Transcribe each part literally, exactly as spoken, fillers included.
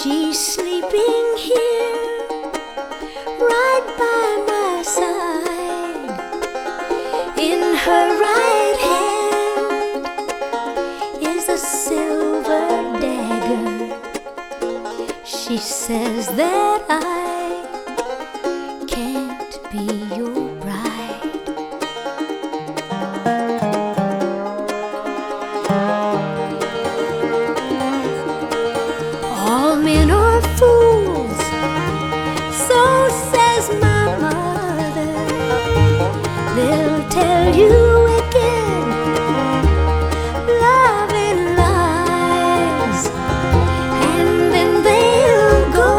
She's sleeping here, right by my side. In her right hand is a silver dagger. She says that I can't be your bride. All men are fools, so says my mother. They'll tell you again, love and lies, and then they'll go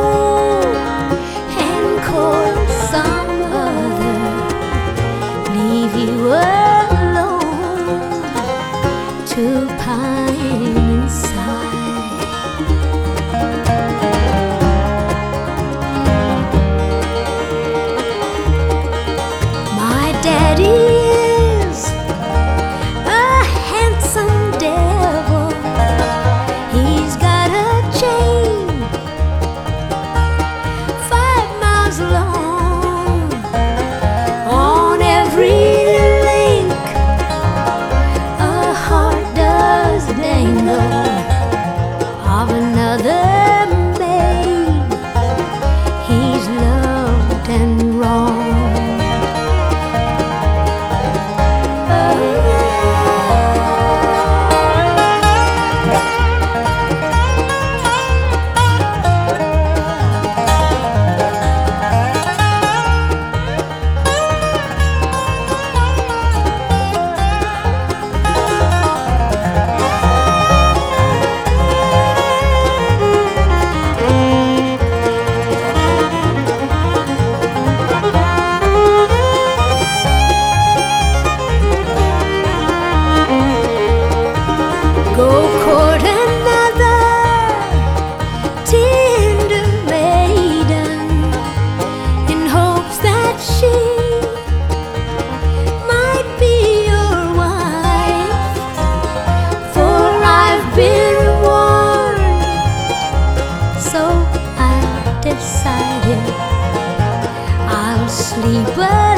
and court some other, leave you alone to pine inside. My daddy is a handsome devil. He's got a chain five miles long. On every link a heart does dangle of another maid he's loved and wronged. Go court another tender maiden in hopes that she might be your wife. For I've been warned, so I've decided I'll sleep